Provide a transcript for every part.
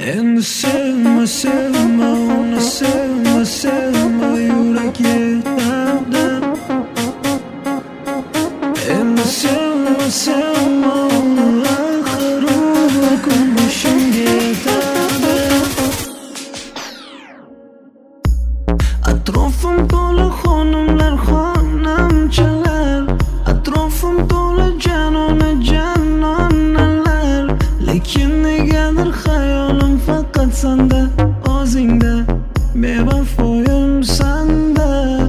Endi sevme sevme onu sevme sevme yürek yetadi. Endi sevme sevme onu axir bir kun boshimga yetadi. Atrofim to'la xonimlar xonamchalar, atrofim to'la janona janonalar, lekin negadir xayolim faqat sanda, o'zingda, bevafoyim sanda.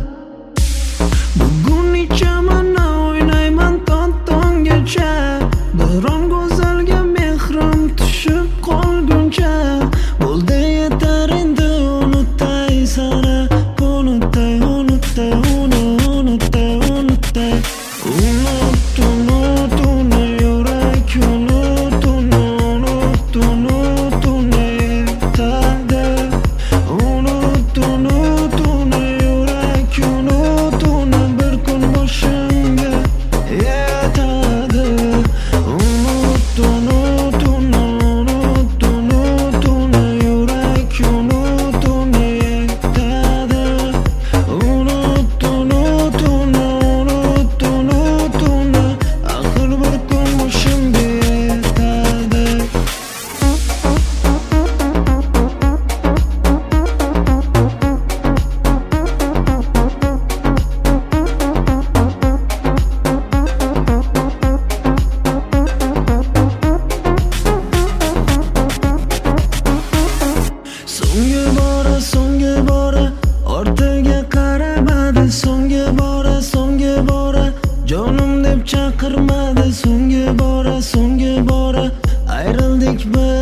Bugun ichaman o'ynayman tong-tonggacha, biron go'zalga mehrim tushib qolguncha. Bo'ldi yetar endi unutay sana, unutay unutay unutay unutay. Unut unut uni yurak unut uni unut unut uni yetadi. Unut unut uni yurak unut uni bir kun boshimga yetadi. Unut unut uni unut unut uni yurak unut uni yetadi. Unut unut uni unut unut uni axir bir kun boshimga yetadi. So'nggi bora ortiga qaramadi, so'nggi bora jonim deb chaqirmadi, so'nggi bora ayrildik biz.